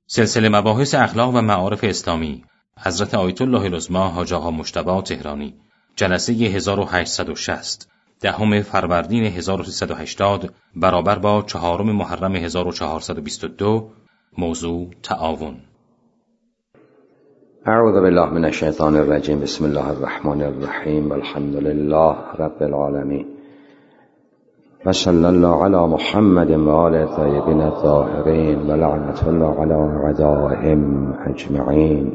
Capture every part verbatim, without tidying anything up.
سلسله مباحث اخلاق و معارف اسلامی حضرت آیت الله العظمی حاج آقا مجتبی تهرانی، جلسه هزار و هشتصد و شصت، دهم فروردین هزار و سیصد و هشتاد برابر با چهارم محرم هزار و چهارصد و بیست و دو. موضوع تعاون. اعوذ بالله من الشیطان الرجیم. بسم الله الرحمن الرحیم. والحمد لله رب العالمین و صلی الله علی محمد و آل الطیبین الطاهرین و لعنت الله علی اعدائهم اجمعین.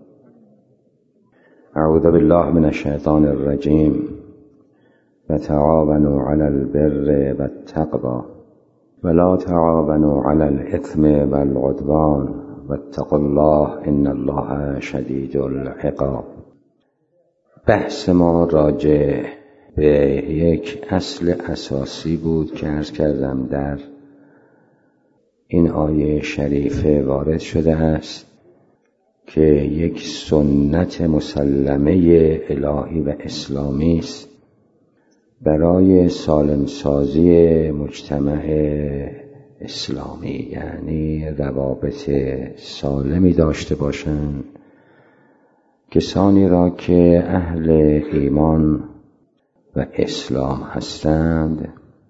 اعوذ بالله من الشیطان الرجیم. و تعاونوا علی البر والتقوی ولا تعاونوا علی الاثم والعدوان واتقوا الله ان الله شدید العقاب. بحث ما راجع به یک اصل اساسی بود که عرض کردم در این آیه شریفه وارد شده است که یک سنت مسلمه الهی و اسلامی است برای سالم سازی مجتمع اسلامی، یعنی روابط سالمی داشته باشند کسانی را که اهل ایمان و اسلام هستند،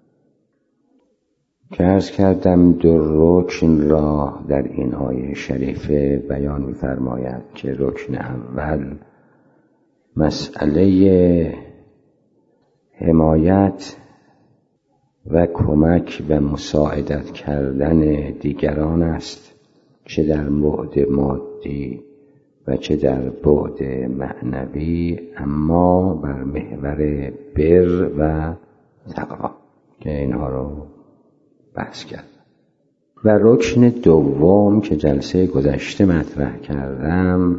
که عرض کردم دو رکن را در این آیه شریفه بیان می‌فرماید که رکن اول مسئله حمایت و کمک و مساعدت کردن دیگران است، چه در بعد مادی و چه در بعد معنوی، اما بر محور بر و تقوا که اینها رو بحث کرد. و رکن دوم که جلسه گذشته مطرح کردم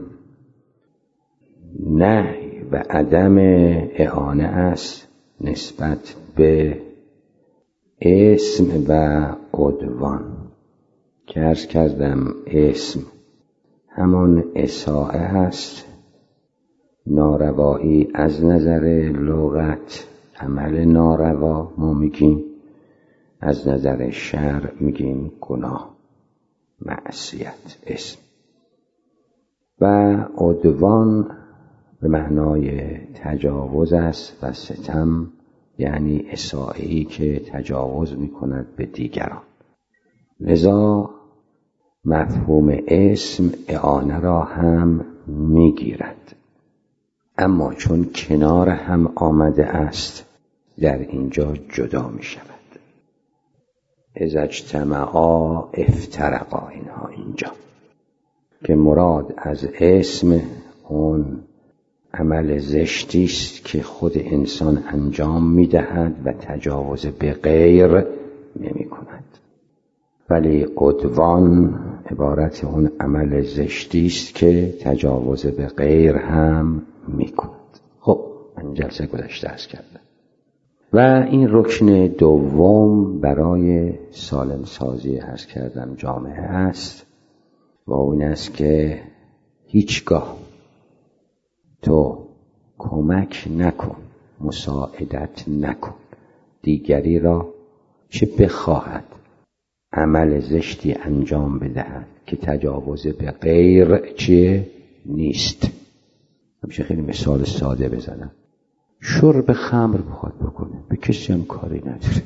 نهی و عدم اعانه است نسبت به اسم و عدوان، که عرض کردم اسم همان اساءه هست، ناروایی از نظر لغت، عمل ناروا ما میگیم، از نظر شرع میگیم گناه، معصیت، اسم. و عدوان به معنای تجاوز است و ستم، یعنی اساءه‌ای که تجاوز میکند به دیگران. لذا مفهوم اسم اعانه را هم میگیرد، اما چون کنار هم آمده است در اینجا جدا میشود. اذا اجتمعا افترقا، اینها اینجا که مراد از اسم اون عمل زشتی است که خود انسان انجام میدهد و تجاوز به غیر نمی کند، ولی عدوان عبارت اون عمل زشتی است که تجاوز به غیر هم می کند. خب من جلسه گذشته عرض کردم. و این رکن دوم برای سالم سازی عرض کردم جامعه است و اون است که هیچگاه تو کمک نکن، مساعدت نکن دیگری را چه بخواهد عمل زشتی انجام بدهد که تجاوز به غیر چه نیست. همیشه خیلی مثال ساده بزنم. شرب خمر بخواد بکنه به کسی هم کاری نداره،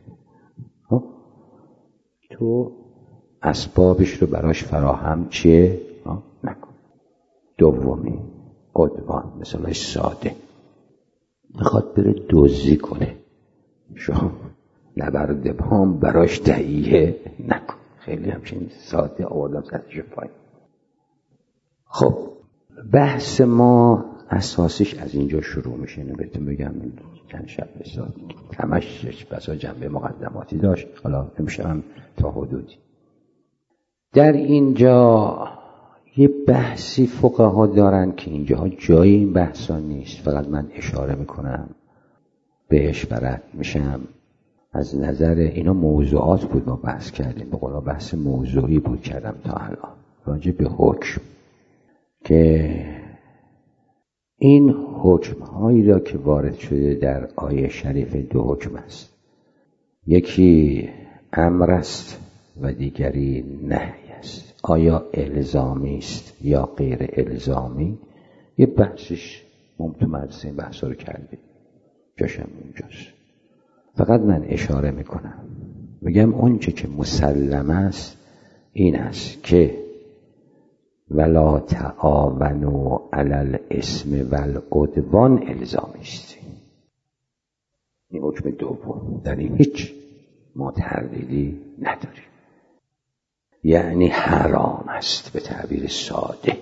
تو اسبابش رو براش فراهم چه نکن. دومی عدوان، مثلا ساده میخواد بره دزدی کنه، شما نبرد بام براش تهیه نکن. خیلی همچین ساده آوردم سطحش پایین. خب بحث ما اساسیش از اینجا شروع میشه. اینو بهتون بگم چند شب بساد همش بسا جنبه مقدماتی داشت، حالا امشب هم تا حدودی. در اینجا یه بحثی فقها دارن که اینجاها جای این بحثا نیست، فقط من اشاره میکنم بهش برد میشم. از نظر اینا موضوعات بود ما بحث کردیم، به قولا بحث موضوعی بود کردم تا الان راجع به حکم، که این حکم هایی را که وارد شده در آیه شریف دو حکم است. یکی امر است و دیگری نهی است. آیا الزامی است یا غیر الزامی؟ یه بحثش ممتو مدرسه این بحث رو کردیم، جاشم اونجاست. فقط من اشاره میکنم میگم اون چه که مسلم است این است که ولا تعاونوا علی الاثم والعدوان الزامی است. این حکم دوم، در این هیچ ما تردیدی نداریم، یعنی حرام است به تعبیر ساده.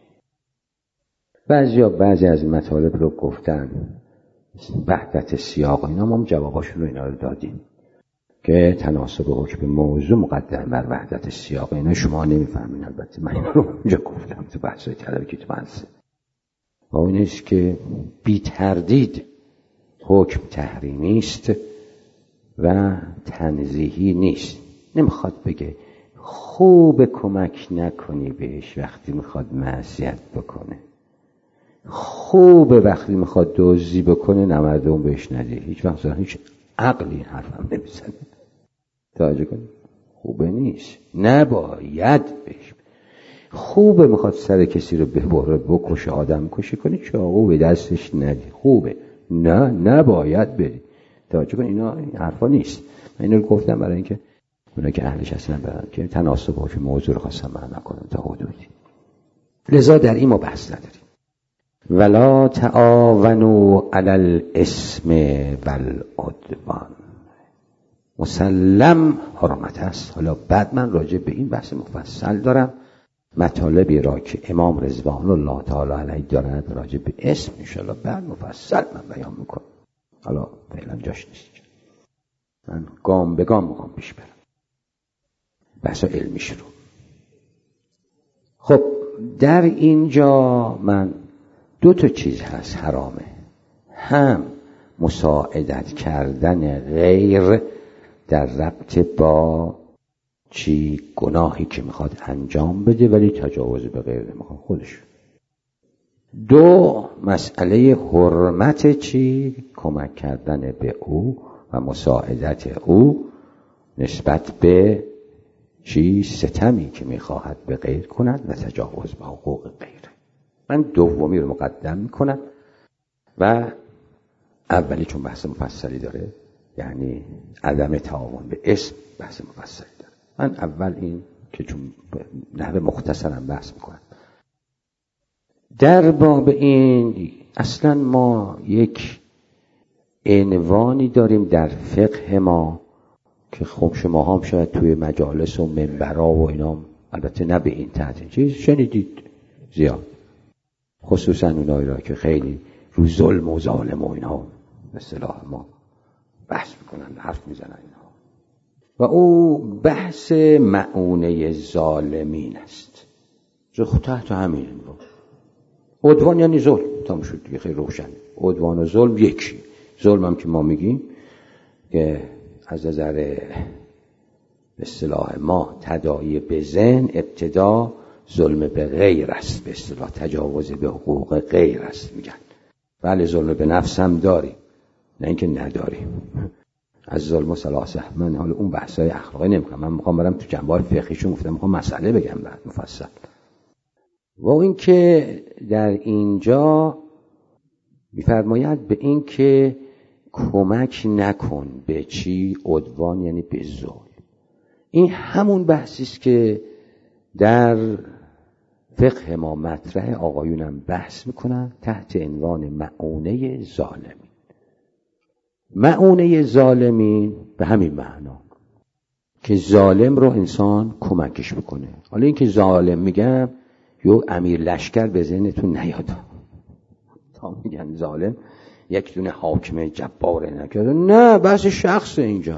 بعضیا بعضی از مطالب رو گفتن وحدت سیاق، اینا ما هم جواباشون رو اینا رو دادیم که تناسب حکم موضوع مقدم بر وحدت سیاق. اینا شما نمیفهمین، البته من اینا رو اونجا گفتم تو بحثای طلبی که تو بحثه و این است که بی تردید حکم تحریمی است و تنزیهی نیست. نمیخواد بگه خوب کمک نکنی بهش وقتی میخواد معصیت بکنه، خوب وقتی میخواد دزدی بکنه نمردم بهش ندی. هیچ وقت هیچ عقلی این حرفم نمیزنه. توجه کنید، خوبه نیست، نباید بهش. خوبه میخواد سر کسی رو ببره بکشه، آدم کشی کنی، چاقو به دستش ندی، خوبه، نه نباید بری. توجه کنید، اینا این حرفا نیست. من اینو گفتم برای اینکه اونا که اهلش هستن برن که تناسب حکم موضوع رو خواستم معنا کنم تا حدودی. لذا در این ما بحث نداریم. ولا تعاونوا علی الاثم والعدوان، مسلم حرمت است. حالا بعد من راجع به این بحث مفصل دارم، مطالبی را که امام رضوان الله تعالی علیه دارند راجع به اسم انشاءالله بعد مفصل من بیان میکنم. حالا فعلا جاش نیست، من گام به گام میخوام پیش برم بحث علمیش رو. خب در اینجا من دو تا چیز هست حرامه، هم مساعدت کردن غیر در ربط با چی گناهی که میخواد انجام بده ولی تجاوز به غیر نمیخواد خودش. دو، مسئله حرمت چی کمک کردن به او و مساعدت او نسبت به چی ستمی که میخواهد به غیر کند و تجاوز به حقوق غیر. من دومی رو مقدم میکنم و اولی چون بحث مفصلی داره، یعنی عدم تعاون به اسم بحث مفصلی داره. من اول این که چون نحوه مختصرم بحث میکنم. در باب این اصلا ما یک عنوانی داریم در فقه ما که خب شما هم شاید توی مجالس و منبرها و اینا، البته نه به این تحت چیز شنیدید زیاد، خصوصا اونایی را که خیلی رو ظلم و ظالم و اینا به اصطلاح ما بحث میکنن، حرف میزنن اینا، و او بحث مؤونه ظالمین است. خود تحت همین عنوان عدوان یعنی ظلم، تمام شد دیگه، خیلی روشن. عدوان و ظلم یکی. ظلم هم که ما میگیم که از نظر به اصطلاح ما تداعی به ذهن ابتدا ظلم به غیر است، به اصطلاح تجاوز به حقوق غیر است میگن. بله ظلم به نفس هم داریم، نه اینکه نداریم. از ظلم و ثلاثه من حالا اون بحثای اخلاقی نمیکنم، من میخوام برم تو جنبه فقهیشون، گفتم میخوام مسئله بگم بعد مفصل. و این که در اینجا میفرماید به این که کمک نکن به چی؟ عدوان یعنی به ظلم. این همون بحثی است که در فقه ما مطرح، آقایونم بحث میکنن تحت عنوان مؤونه ظالمین. مؤونه ظالمین به همین معنا که ظالم رو انسان کمکش بکنه. حالا این که ظالم میگم یو امیر لشکر به ذهنتون نیاد تا میگن ظالم یک دونه حاکم جبار نکرده، نه، بحث شخص اینجا.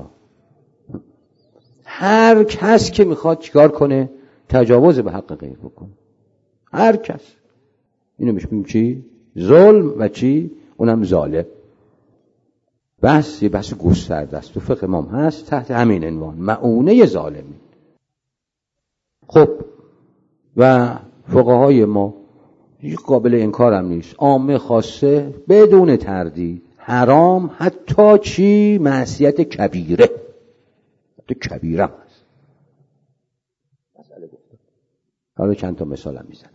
هر کس که میخواد چیکار کنه؟ تجاوز به حق غیر بکنه. هر کس. اینو میشه بگیم چی؟ ظلم و چی؟ اونم ظالم. بحث یه بحث گسترده است، تو فقه ما هست تحت همین عنوان مؤونه ظالمین. خب و فقهای ما هیچ قابل انکار هم نیست، عامه خاصه بدون تردید حرام، حتی چی؟ معصیت کبیره، حتی کبیره هم هست. مسئله گفتم حالا چند تا مثال هم میزنم.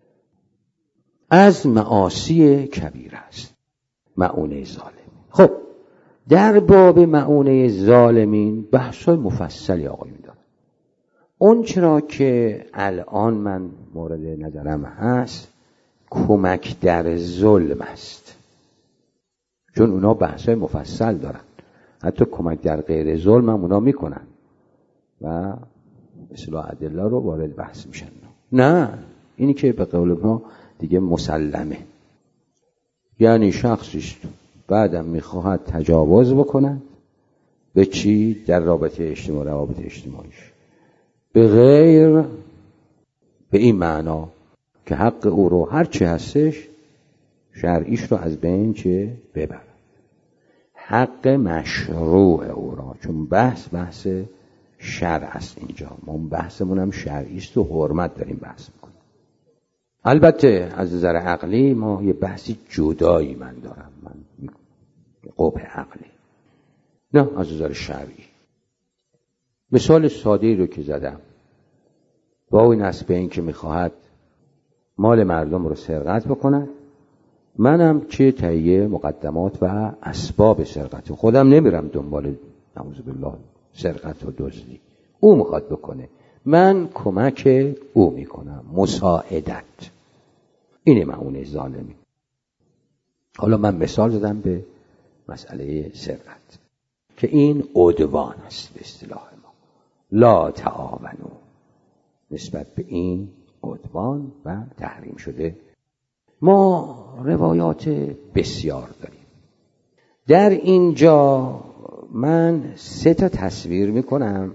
از معاصی کبیره است مؤونه ظالم. خب در باب مؤونه ظالمین بحث‌های مفصلی آقایون دارن. اون چرا که الان من مورد نظرم هست کمک در ظلم است، چون اونا بحث‌های مفصل دارن، حتی کمک در غیر ظلم هم اونا میکنن و اصلاح ادله رو وارد بحث میشن. نه، اینی که به قول ما دیگه مسلمه، یعنی شخصیست بعدم میخواهد تجاوز بکنه به چی؟ در رابطه اجتماعی، روابط اجتماعیش، به غیر به این معنا که حق او رو هر چی هستش شرعیش رو از بین چه ببر، حق مشروع او را، چون بحث بحث شرع است اینجا، ما بحثمون هم شرعی است و حرمت داریم بحث میکنیم. البته از نظر عقلی ما یه بحثی جدایی من دارم، من قبح عقلی، نه از نظر شرعی. مثال ساده‌ای رو که زدم با این است به این که میخواهد مال مردم رو سرقت بکنه، منم چه تهیه مقدمات و اسباب سرقت، خودم نمیرم دنبال نعوذ بالله سرقت و دزدی، او میخواد بکنه، من کمک او میکنم، مساعدت. اینه مؤونه ظالمی. حالا من مثال زدم به مسئله سرقت که این عدوان است به اصطلاح ما، لا تعاونوا، نسبت به این عدوان و تحریم شده. ما روایات بسیار داریم. در اینجا من سه تا تصویر میکنم.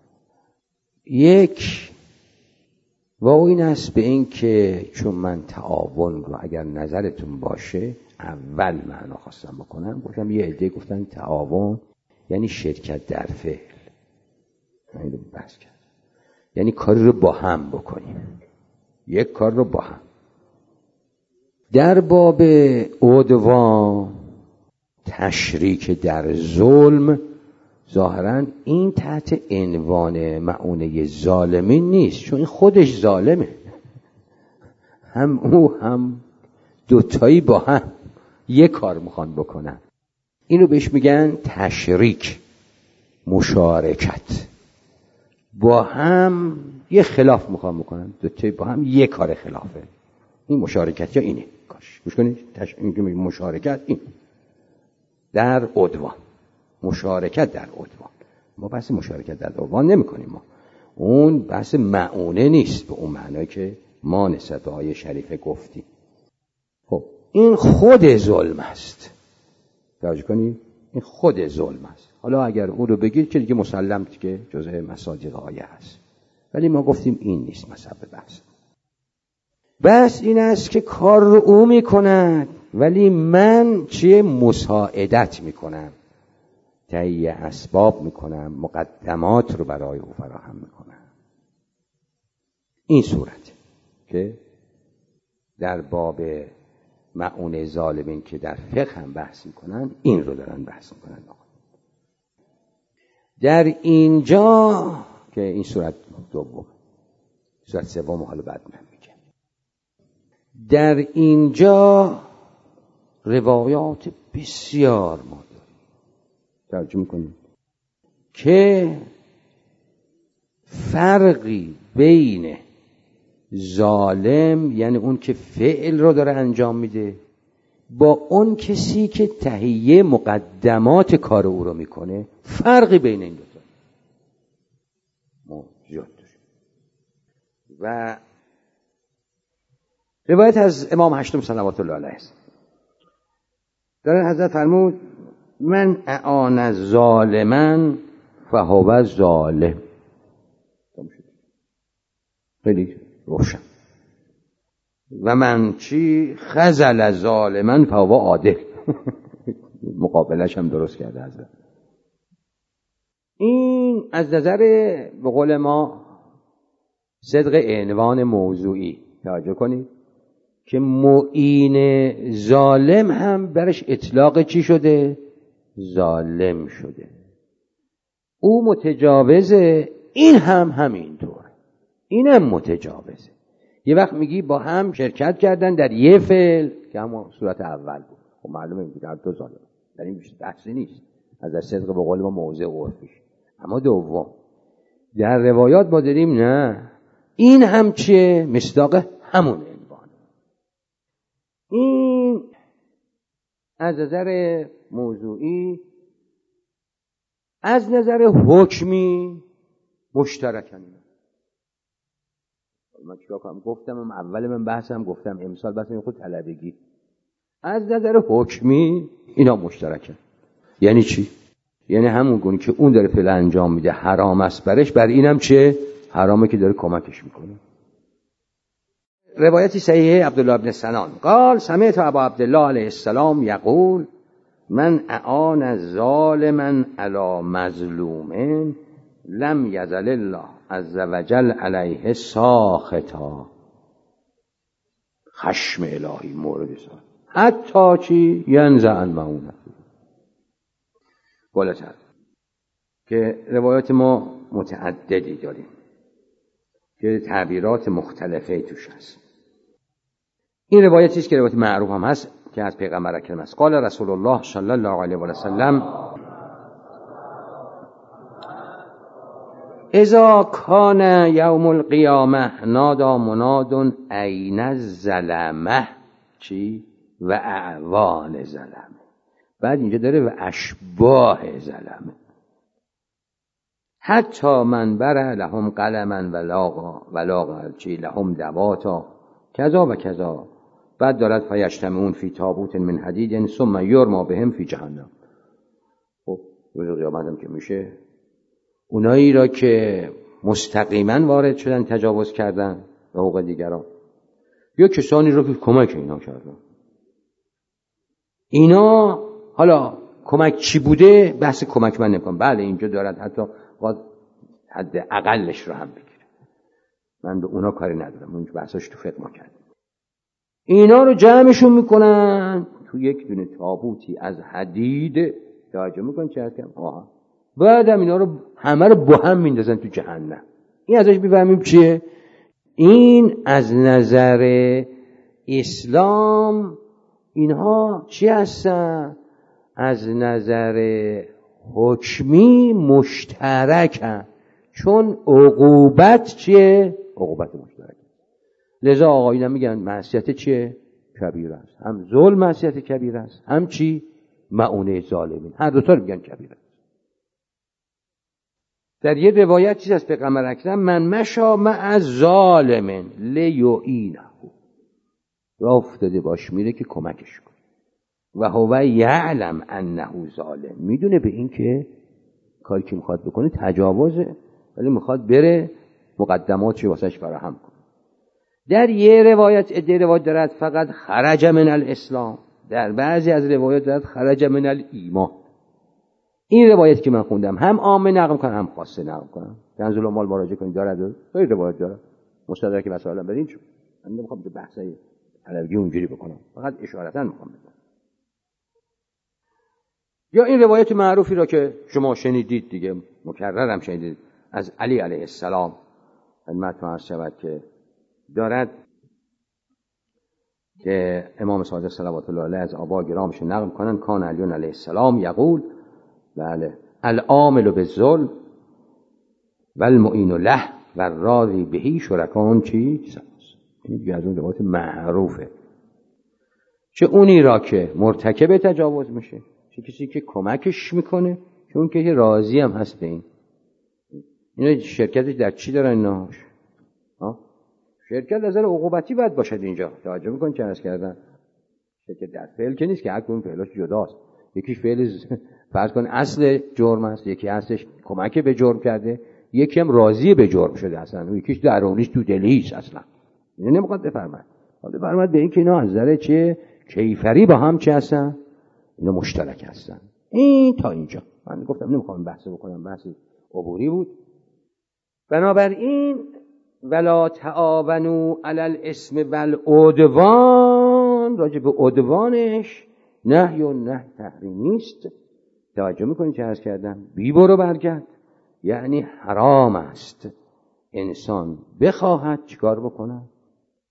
یک و این است به این که چون من تعاون رو اگر نظرتون باشه اول معنا خواستم بکنم، گفتم یه عده گفتن تعاون یعنی شرکت در فعل، من رو بحث کردم، یعنی کاری رو با هم بکنیم، یک کار رو با هم. در باب عدوان تشریک در ظلم ظاهرا این تحت عنوان مؤونه ظالمین نیست، چون این خودش ظالمه، هم او هم دوتایی با هم یک کار میخوان بکنن، اینو بهش میگن تشریک، مشارکت، با هم یه خلاف میخوان بکنن، دوتایی با هم یک کار خلافه، این مشارکت یا اینه کارش. گوش کنید، تش... مشارکت این در عدوان، مشارکت در عدوان. ما بحث مشارکت در عدوان نمی کنیم، ما اون بحث مؤونه نیست به اون معنی که ما نسبت به آیه شریفه گفتیم. خب این خود ظلم است، توجه کنید، این خود ظلم است. حالا اگر اون رو بگید که دیگه مسلم که جزء مصادیق آیه هست، ولی ما گفتیم این نیست مصحف بحث. بس این است که کار رو او میکند ولی من چیه؟ مساعدت میکنم، تهیه اسباب میکنم، مقدمات رو برای او فراهم میکنم. این صورت که در باب مؤونه ظالمین که در فقه هم بحث میکنن این رو دارن بحث میکنن. در اینجا که این صورت دوم، صورت سوم حالا بعد من میگم. در اینجا روایات بسیار ما داریم، توجه میکنیم که فرقی بین ظالم، یعنی اون که فعل رو داره انجام میده، با اون کسی که تهیه مقدمات کار او رو میکنه، فرقی بین این دو تا ما زیاد داریم. و روایت از امام هشتم صلوات الله علیه است، در حضرت فرمود من اعان ظالما فهو ظالم. خیلی روشن. و من چی خذل ظالما فهو عادل. مقابلش هم درست کرده حضرت. این از نظر به قول ما صدق عنوان موضوعی توجه کنید که معین ظالم هم برش اطلاق چی شده؟ ظالم شده. او متجاوزه، این هم همینطور، اینم متجاوزه. یه وقت میگی با هم شرکت کردن در یه فعل که همون صورت اول بود. خب معلومه میگه در دو ظالم، در این بحثی نیست از در صدق به قول ما موضع عرفیش. اما دوم در روایات ما داریم نه این هم چیه؟ مصداق همون عنوان. این از نظر موضوعی، از نظر حکمی مشترکن. من چیکار کنم؟ گفتم من اول من بحثم گفتم امسال بحثم خود طلبگی. از نظر حکمی اینا مشترکن. یعنی چی؟ یعنی همون گونه که اون داره فعل انجام میده حرام است برش، بر اینم چه؟ حرامه که داره کمکش میکنه. روایتی صحیحه عبدالله بن سنان قال سمعت ابا عبدالله علیه السلام یقول من اعان ظالما علی مظلوم لم یزل الله عز وجل علیه ساخطا. خشم الهی مورد سال حتی چی؟ ینزع المعونه. بالاتر که روایات ما متعددی داریم که تعبیرات مختلفی توش هست. این روایتی است که روایت معروف هم هست که از پیغمبر اکرم است. قال رسول الله صلی الله علیه و سلم اذا کان یوم القیامه نادا مناد این الظلمه چی؟ و اعوان ظلمه. بعد اینجا داره و اشباه ظلمه. حتی من بره لهم قلما و لاغا و لاغا چی لهم دواتا کذا و کذا. بعد دارد فیجتمعون فی تابوت من حدید ثم یرما بهم فی جهنم. خب روز قیامت هم که میشه اونایی را که مستقیما وارد شدن تجاوز کردن به حقوق دیگران یا کسانی را که کمک اینا کردن، اینا حالا کمک چی بوده بحث کمک من نمیکنم. بله اینجا دارد حتی حد اقلش رو هم بگیره، من به اونا کاری ندارم، اون بحثاش تو فقه ما کردیم. اینا رو جمعشون میکنن تو یک دونه تابوتی از حدید، توجه میکنن چه هست کم آها، بعدم اینا رو همه رو با هم میندازن تو جهنم. این ازش بفهمیم چیه؟ این از نظر اسلام اینها چی هستن؟ از نظر حکمی مشترکن، چون عقوبت چیه؟ عقوبت مشترک. لذا آقایون میگن معصیت چیه؟ کبیره است. هم ظلم معصیت کبیره است، هم چی؟ مؤونه ظالمین. هر دو تا میگن کبیره است. در یه روایت چیز از پیغمبر اکرم من مشا مع ظالم لیعینه، راه افتاده باش میره که کمکش کنه. و هو یعلم انه ظالم، میدونه به این که کاری که میخواد بکنه تجاوزه، ولی میخواد بره مقدماتش واسش فراهم کنه. در یه روایت ادعای روایت دارد فقط خرج من الاسلام، در بعضی از روایات دارد خرج من الایمان. این روایت که من خوندم هم عامه نقل کنم هم خاصه نقل کنم. کنز المال مراجعه کنید دارد، خیلی روایت داره مستدرک مسائل برین. چون من نمیخوام به بحثای علوی اونجوری بکنم، فقط اشارتا میخوام بگم. یا این روایت معروفی را که شما شنیدید دیگه، مکررم شنیدید، از علی علیه السلام خدمتتون عرض شود که دارد که امام صادق صلوات الله علیه از آبا گرامش نقل کنن کان علی علیه السلام یقول بله العامل بالظلم والمعین له والراضی به شرکان چی؟ این دیگه از اون روایت معروفه، چه اونی را که مرتکب تجاوز میشه، چه کسی که کمکش میکنه، چون که راضی هم هست به این. اینا شرکتش در چی دارن ایناش؟ شرکت از نظر عقوبتی باید باشد. اینجا توجه میکنید چه عرض کردن؟ شرکت در فعل که نیست که هر کدوم فعلاش جداست. یکی فعل فرض کن اصل جرم است، یکی اصلش کمک به جرم کرده، یکی هم راضی به جرم شده اصلا، و یکیش درونیش تو دلیش اصلا. اینو نمیخواد بفرماید. حالا بفرماید به این که اینا از نظر چه کیفری با هم چه هستن؟ اینا مشترک هستن. این تا اینجا من گفتم نمیخوام بحث بکنم، بحث عبوری بود. بنابراین ولا تعاونوا علی الاسم والعدوان، راجع به عدوانش نهی و نهی تحریمی است. توجه میکنید چه عرض کردم؟ بی برو برگرد، یعنی حرام است انسان بخواهد چیکار بکنه؟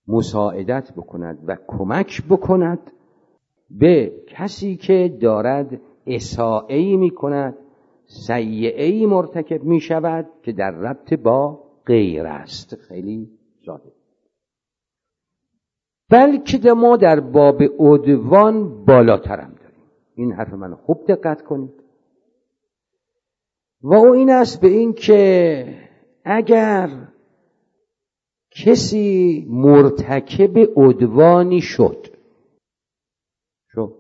مساعدت بکند و کمک بکند به کسی که دارد اساءه‌ای میکند، سیئه‌ای مرتکب میشود که در ربط با غیر است. خیلی ساده. بلکه ما در باب عدوان بالاترم داریم. این حرف من خوب دقت کنید. و او این است به این که اگر کسی مرتکب عدوانی شد، شو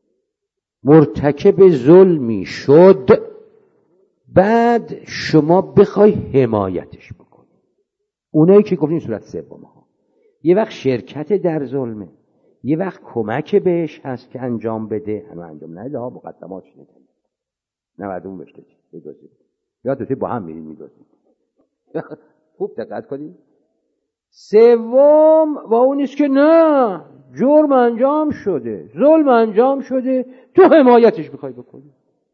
مرتکب ظلمی شد، بعد شما بخوای حمایتش بکنی، اونایی که گفتین صورت سوم ها، یه وقت شرکت در ظلمه، یه وقت کمک بهش هست که انجام بده، هنو انجام نده ها، مقدمات شده نه بعد اون بشته بدازید یا دوتی با هم میرین میدازید. خوب دقت کنید. سوم و اون نیست که نه، جرم انجام شده، ظلم انجام شده، تو حمایتش بخوای بکنی.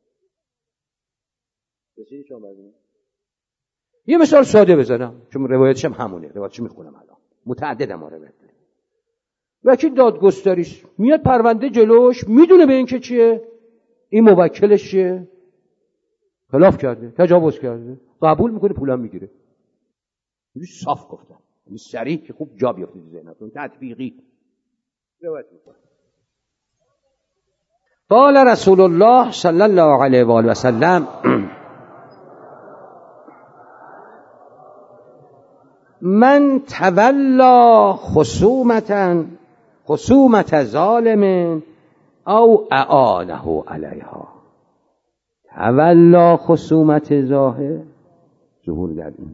یه مثال ساده بزنم چون روایتش هم همونه، روایتش میخونم الان، متعدد هم روایت داره. وکیل دادگستریش میاد پرونده جلوش، میدونه به این که چیه، این موکلش چیه، خلاف کرده، تجاوز کرده، قبول میکنه، پولم میگیره. اینجوری صاف گفتم، این صریح که خوب جا بیفته تو ذهنتون، تطبیقی روایت میکنه. قال رسول الله صلی الله علیه و آله و سلم من تولا خصومتا خصومت ظالم او اعانه علیها. تولا خصومت ظاهر ظهور در این،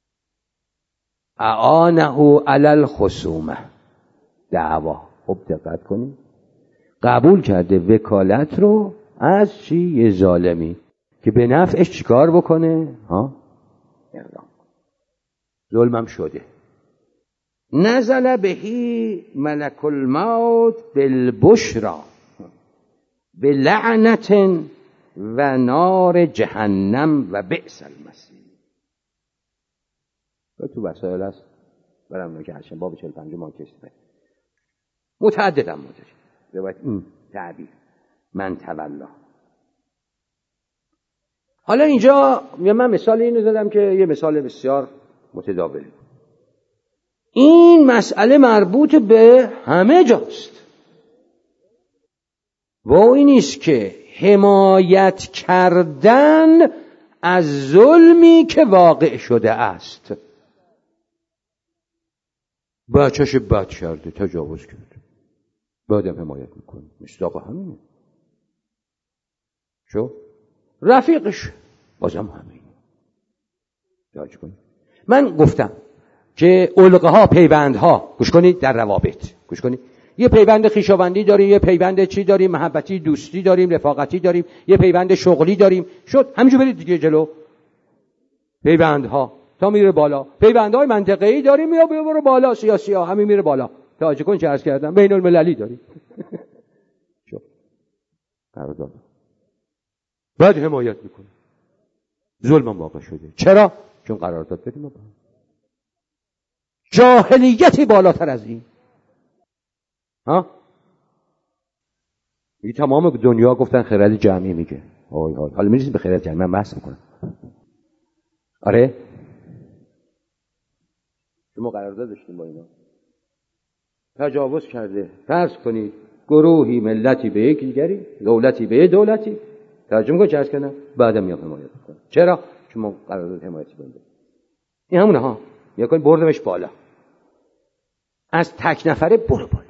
اعانه علی الخصومه دعوا. خوب دقت کنید، قبول کرده وکالت رو از چی؟ یه ظالمی که به نفعش چیکار بکنه؟ ها، اقدام. ظلمم شده. نزل بهی ملک الموت بالبشرا بلعنت و نار جهنم و بئس المصیر. تو وسایل است برام نگه هشم باب چهل و پنج ما کشته متعددم ما داریم روایت این تعبیر من تولا. حالا اینجا من مثال اینو زدم که یه مثال بسیار متداول. این مسئله مربوط به همه جاست و این نیست که حمایت کردن از ظلمی که واقع شده است. بچه‌ش بد کرده، تجاوز کرده، بعدم حمایت میکنه، مصداق همینه. شو رفیقش بازم همینه. یاد کنید من گفتم که علقه ها، پیوند ها، گوش کنید، در روابط گوش کنید، یه پیوند خویشاوندی داریم، یه پیوند چی داریم، محبتی، دوستی داریم، رفاقتی داریم، یه پیوند شغلی داریم. شد همینجور برید دیگه جلو. پیوندها تا میره بالا، پیوندهای منطقه‌ای داریم یا برو بالا، سیاسی ها همین میره بالا. توجه کن چه عرض کردم، بین المللی داریم. شد قرارداد بعد حمایت میکنه، ظلم واقع شده. چرا؟ چون قرارداد داریم با جاهلیتی بالاتر از این. ها؟ این تمام دنیا گفتن خرد جمعی میگه. آی آی حالا میرسیم به خرد جمعی، من بحث میکنم. آره شما قرارداد داشتیم با اینا، تجاوز کرده، فرض کنید گروهی ملتی به یک دیگری، دولتی به یک دولتی، ترجمه کنید چه عرض کردم، بعدم میام حمایت میکنم. چرا؟ چون ما قرارداد حمایتی بنده. این همونه ها، یا کنید بردمش بالا، از تک نفره برو بالا.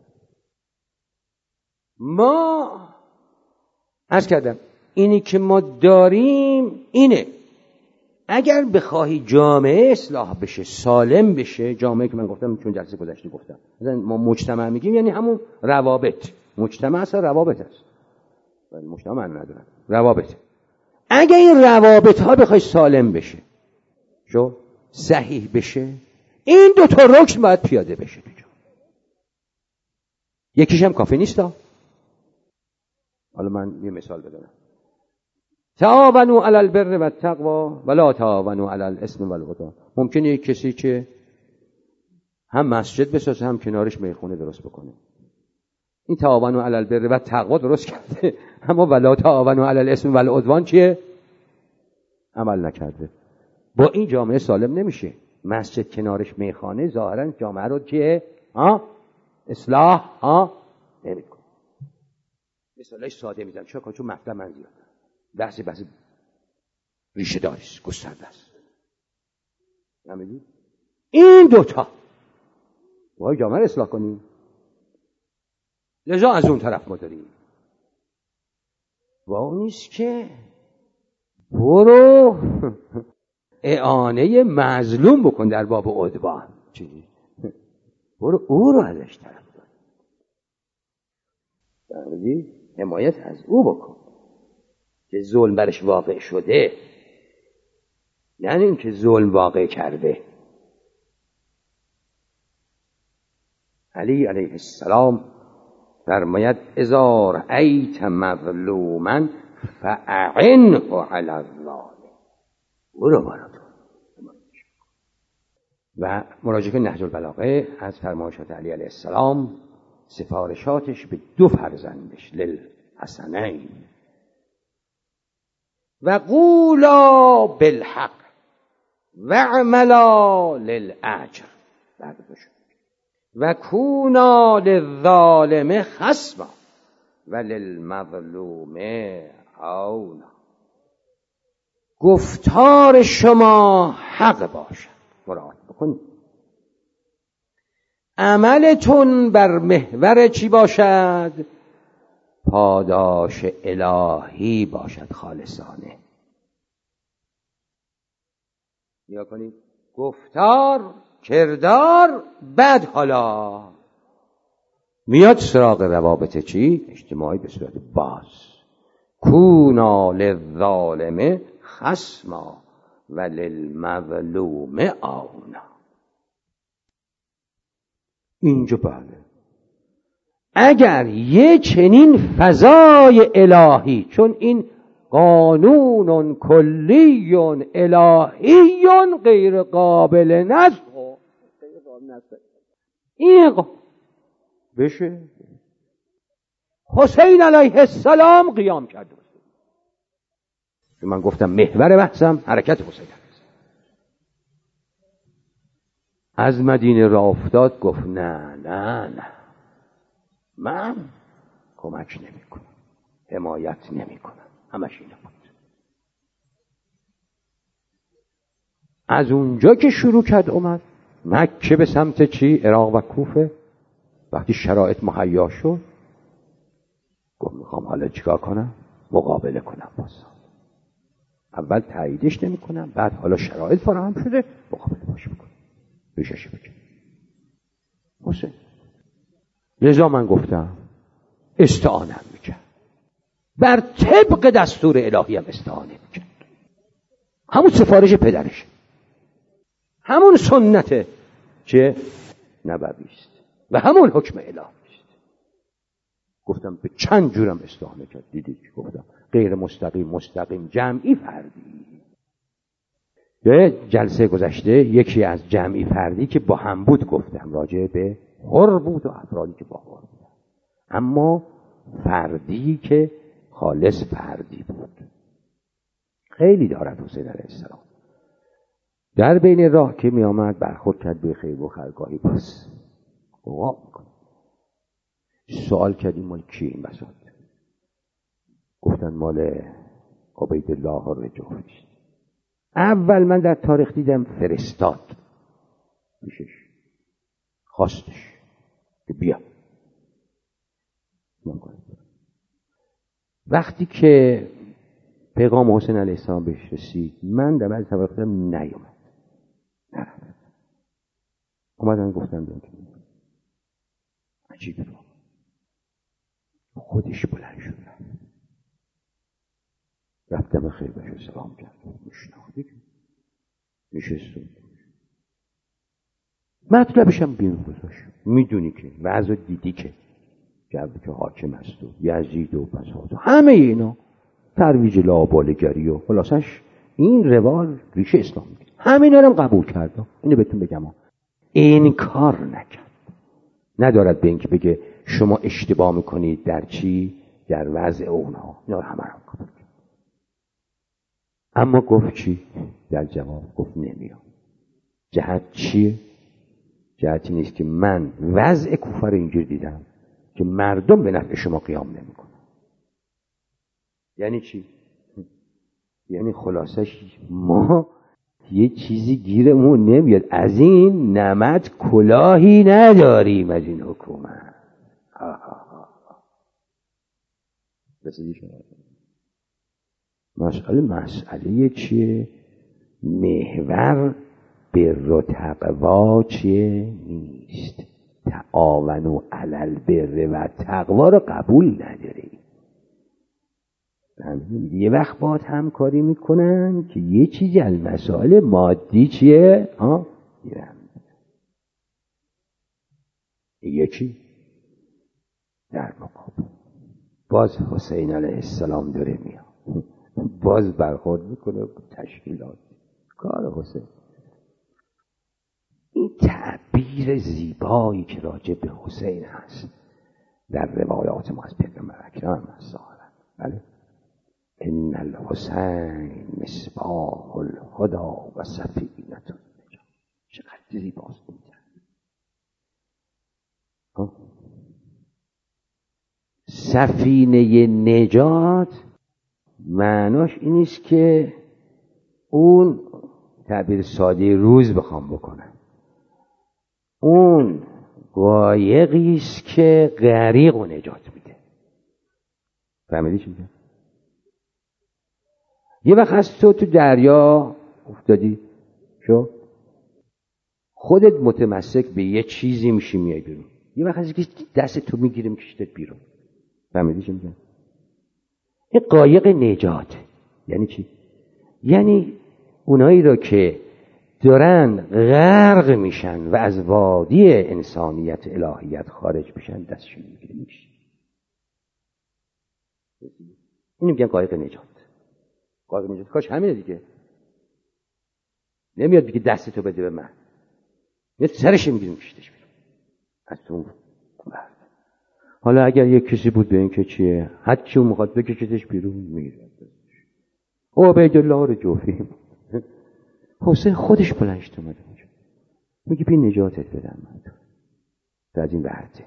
ما عرض کردم اینی که ما داریم اینه. اگر بخواهی جامعه اصلاح بشه، سالم بشه، جامعه که من گفتم چون جلسه گذشته گفتم مثلا ما مجتمع میگیم یعنی همون روابط. مجتمع اصلا روابط است، ولی مجتمع من ندارم، روابط. اگر این روابط ها بخوای سالم بشه، شو صحیح بشه، این دو تا رکن باید پیاده بشه تو جامعه. یکیش هم کافی نیست ها. حالا من یه مثال بزنم. تعاونوا علی البر و التقوا ولا تعاونوا علی الاثم والعدوان. ممکنه یک کسی که هم مسجد بسازه هم کنارش میخونه درست بکنه. این تعاونوا علی البر و تقوا درست کرده، اما ولا تعاونوا علی الاثم والعدوان چیه؟ عمل نکرده. با این جامعه سالم نمیشه. مسجد کنارش میخانه ظاهرا جامعه رو چیه؟ ها؟ اصلاح ها نمیکنه. مثالش ساده میزنم چون چون مطلب من زیاده. بحث بحث ریشه داری است، گسترده است. نمیدونی؟ این دوتا وای جامعه رو اصلاح کنیم. لذا از اون طرف ما داریم و اون نیست که برو اعانه مظلوم بکن در باب عدوان. چی؟ برو او رو ازش طرف داری، حمایت از او بکن که ظلم برش واقع شده، نه این که ظلم واقع کرده. علی علیه السلام فرماید اذا رأیت مظلوما فاعنه علی الظالم. برو برو و مراجعه نهج البلاغه از فرمایشات علی علیه السلام سفارشاتش به دو فرزندش للحسنین و قولا بالحق و عملا للاجر و کونا للظالم خصما و للمظلوم عونا. گفتار شما حق باشد، مراد بکنید. عملتون بر محور چی باشد؟ پاداش الهی باشد خالصانه. نیا کنید گفتار کردار بعد حالا میاد سراغ روابط چی؟ اجتماعی به صورت باز. کونا للظالم خصما و للمظلوم عونا. اینجا بله اگر یه چنین فضای الهی، چون این قانون کلی الهی غیر قابل نسخ این بشه حسین علیه السلام قیام کرده. من گفتم محور بحثم حرکت حسین علیه السلام. از مدینه راه افتاد گفت نه نه نه من کمک نمی کنم، حمایت نمی کنم. همش اینه بود. از اونجا که شروع کرد اومد مکه به سمت چی؟ عراق و کوفه. وقتی شرایط مهیا شد گفت میخوام حالا چیکار کنم؟ مقابله کنم باز. اول تاییدش نمی کنم، بعد حالا شرایط فراهم شده مقابله باش بکنم. ریشش بکن حسین. لذا من گفتم استعانه میکرد، بر طبق دستور الهی هم استعانه میکرد. همون سفارش پدرش، همون سنت چه نبوی است و همون حکم الهی است. گفتم به چند جورم استعانه کرد. دیدید گفتم غیر مستقیم، مستقیم، جمعی، فردی. به جلسه گذشته یکی از جمعی فردی که با هم بود گفتم راجع به حر بود و افرادی که با حر بود، اما فردی که خالص فردی بود خیلی دارد. حسین علیه السلام در بین راه که می آمد برخورد کرد به خیب و خرگاهی باز قواب میکنه. سوال کردیم مال کی این بساط؟ گفتن مال عبیدالله الرجوفی. اول من در تاریخ دیدم فرستاد پیشش، خواستش که بیا. وقتی که پیغام حسین علیه السلام بهش رسید من در بعضی طبقه دیدم نیومد، نرفت. اومدن گفتن بیان که عجیبه رو خودش بلند شد رفتم به خیبرش سلام کرد. مشناختی که نشست مطلبشم بیرون گذاشت. میدونی که وضع دیدی که جوی که حاکم است و یزید و بساط و همه اینا ترویج لاابالیگری و خلاصش این روال ریشه اسلام میگه. همین رو قبول کردم. اینو بهتون بگم انکار نکرد. ندارد به اینکه بگه شما اشتباه میکنید در چی؟ در وضع اونها. اینا همه رو قبول کرد. اما گفت چی؟ در جواب گفت نمیام. جهت چیه؟ جهتی نیست که من وضع کوفه رو اینجور دیدم که مردم به نفع شما قیام نمیکنن. یعنی چی؟ یعنی خلاصش ما یه چیزی گیرمون نمیاد، از این نمد کلاهی نداریم از این حکومت. رسیدی شما؟ مسئله مسئله چیه؟ محور بر و تقوا چیه؟ نیست. تعاونوا علی البر و تقوا رو قبول نداری. یه وقت باید همکاری میکنن که یه چیزی از مسائل مادی چیه؟ ها؟ گیرن. یکی در مقابل باز حسین علیه السلام داره میاد، باز برخورد میکنه با تشکیلات. کار حسین این تعبیر زیبایی که راجع به حسین هست در روایات ما از پیغمبر اکرم ظاهرا، بله، ان الحسین مصباح الهدی و سفینة النجات. چقدر زیباست این تعبیر. سفینه نجات معناش این است که اون تعبیر ساده روز بخوام بکنم، اون قایقی است که غریق و نجات میده. فهمیدی چی میگم؟ یه وقت هست تو تو دریا افتادی، شو خودت متمسک به یه چیزی میشی میای بیرون، یه وقت هست که دست تو میگیره میکشتت بیرون. فهمیدی چی میگم؟ این قایق نجات یعنی چی؟ یعنی اونایی را که دارن غرق میشن و از وادی انسانیت الهیت خارج بشن دستشون میگیره میشه. اینو میگن قایق نجات. قایق نجات کاش همینه دیگه. نمیاد دیگه دست تو بده به من، میاد سرش میگیره میکشتش بیرون از تو برد. حالا اگر یک کسی بود به این که چیه هر چی میخواد بکشتش بیرون میره. عبیدالله رو جوفی حسین خودش بلنشت اومده اونجا میگه بی نجاتت بدم من تو تو از این برده.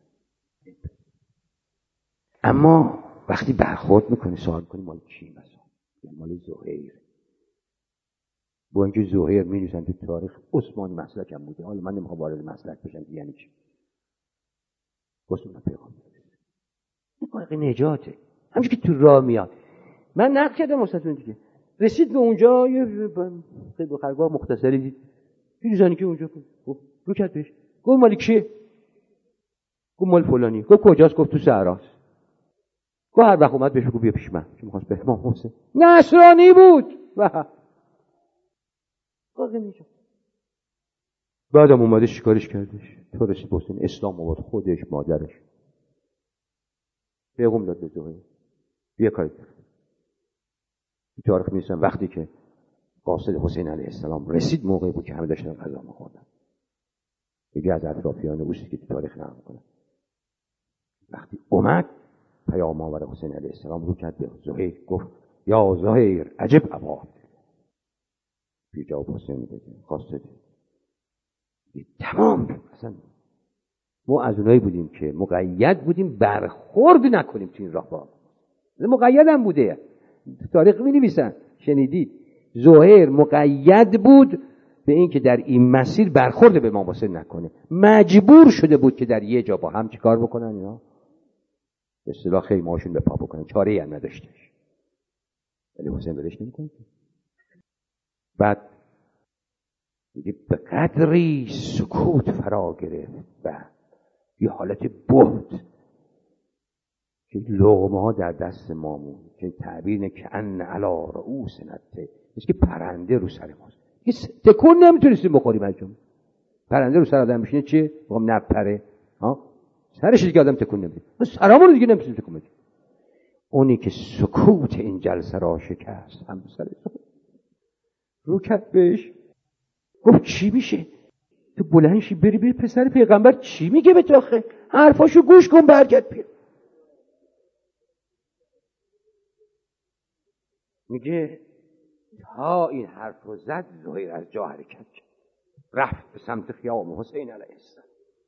اما وقتی برخورد میکنی سوال کنی مال کی مثلا؟ مال زهیر. با اینکه زهیر می‌نویسن تو تاریخ عثمانی مسلک هم بوده، حالا من نمیخوام وارد مسلک بشم یعنی چی. عثمان پیغمبر این قایق نجاته، همونجوری که تو راه میاد. من نقد کردم استادون دیگه، رسید به اونجا یه خیلی خرگاه مختصری دید، یه زنی که اونجا گفت رو کرد بهش، گفت مال کیه؟ گفت مال فلانی. گفت کجاست؟ گفت تو صحراست. گفت هر وقت اومد بهش بگو بیا پیش من، چون می‌خواست به امام حسین. نصرانی بود. و قایق نجات. بعدم اومده شکارش کردش تا رسید به حسین. اسلام آورد، خودش، مادرش. پیغام داد به زهیر بیا کاری کرد. تاریخ می‌نویسن وقتی که قاصد حسین علیه السلام رسید موقعی بود که همه داشتن غذا می‌خوردن. دیگه از اطرافیان اوست که تاریخ نقل می‌کنه. وقتی اومد پیام آور حسین علیه السلام رو کرد به زهیر، گفت یا زهیر عجب ابا. بی جواب حسین بده قاصد. تمام اصلا ما از اونایی بودیم که مقید بودیم برخورد نکنیم تو این راه با. مقید هم بوده. تاریخ می‌نویسن شنیدید زهیر مقید بود به این که در این مسیر برخورد به امام حسین نکنه. مجبور شده بود که در یه جا با هم چیکار بکنن اینا؟ به اصطلاح خیمه‌هاشون به پا بکنن. چاره‌ای هم نداشتش. ولی حسین ولش نمی‌کنه. بعد دیگه به قدری سکوت فرا گرفت و یه حالت بهت که لقمه ها در دست مامون که تعبیر نه که ان علی رؤوس نته، مثل که پرنده رو سر ماست. یه تکون نمیتونستیم بخوریم از جون. پرنده رو سر آدم بشینه چیه؟ بگم نپره. ها؟ سرش دیگه آدم تکون نمیده. سرامون رو دیگه نمیتونیم تکون بدیم. اونی که سکوت این جلسه را شکست هم سر رو کرد بهش، گفت چی میشه؟ تو بلندشی بری بری پسر پیغمبر چی میگه به تو آخه؟ حرفاشو گوش کن برگرد بیا. میگه تا این حرف رو زد زهیر از جا حرکت کرد، رفت به سمت خیام حسین علیه السلام.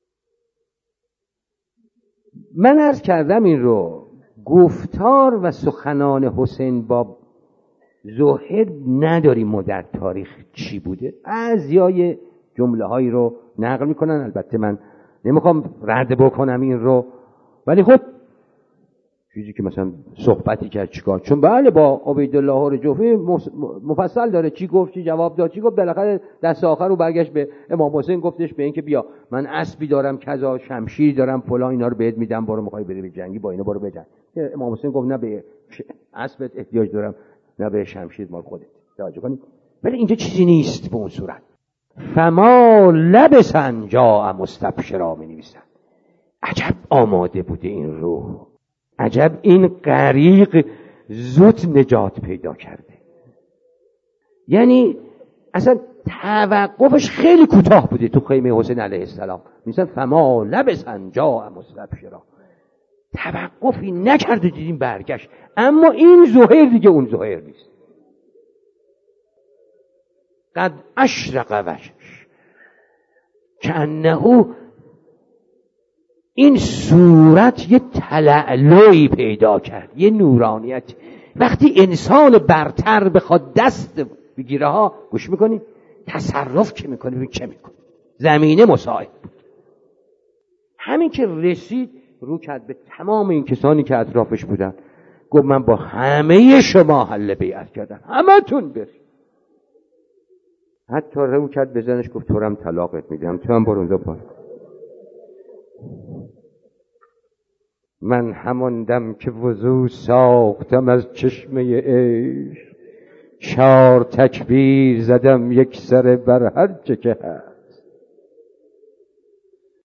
من عرض کردم این رو، گفتار و سخنان حسین با زهیر نداریم ما در تاریخ چی بوده. بعضیای جمله هایی رو نقل میکنن، البته من نمیخوام رد بکنم این رو، ولی خب چیزی که مثلا صحبتی کرد چیکار، چون بله با عبیدالله رجوفی مفصل داره چی گفت چی جواب داد چی گفت، بالاخره دست آخر رو برگشت به امام حسین گفتش به این که بیا من اسبی دارم کذا شمشیر دارم فلان اینا رو بهت میدم، برو میخوای بری بجنگی با اینا برو بجنگ. امام حسین گفت نه به اسبت احتیاج دارم نه به شمشیر مال خودت. توجه کنید. ولی اینجا چیزی نیست به اون صورت. فما لبسن جا مستبشرا می نویسن. عجب آماده بوده این روح، عجب این غریق زود نجات پیدا کرده. یعنی اصلا توقفش خیلی کوتاه بوده تو خیمه حسین علیه السلام. میگن فما لبسن جا مستبشرا، توقفی نکرده دیدیم برگشت. اما این زهیر دیگه اون زهیر نیست. قد اشرق وجهش کأنه، این صورت یه تلألؤی پیدا کرد، یه نورانیت. وقتی انسان برتر بخواد دست بگیره ها، گوش میکنی تصرف که میکنه ببین چه میکنه. زمینه مساعد بود. همین که رسید رو کرد به تمام این کسانی که اطرافش بودن، گفت من با همه شما حل بیعت کردم، همه تون برید. حتی رو کرد به زنش گفت تو هم طلاقت میدم، تو هم برو اونجا پاس. من همان دم که وضو ساختم از چشمه عشق، چهار تکبیر زدم یک سره بر هر چه که هست.